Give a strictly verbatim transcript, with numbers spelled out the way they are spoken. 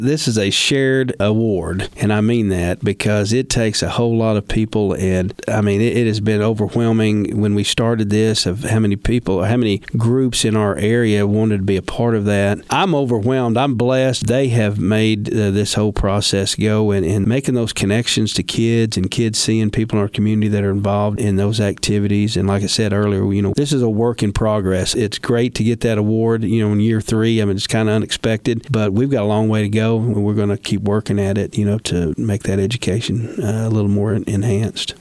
This is a shared award, and I mean that because it takes a whole lot of people, and I mean, it, it has been overwhelming when we started this of how many people, how many groups in our area wanted to be a part of that. I'm overwhelmed. I'm blessed. They have made uh, this whole process go, and, and making those connections to kids and kids seeing people in our community that are involved in those activities. And like I said earlier, you know, this is a work in progress. It's great to get that award, you know, in year three. I mean, it's kind of unexpected, but we've got a long way to go, and we're going to keep working at it, you know, to make that education uh, a little more enhanced.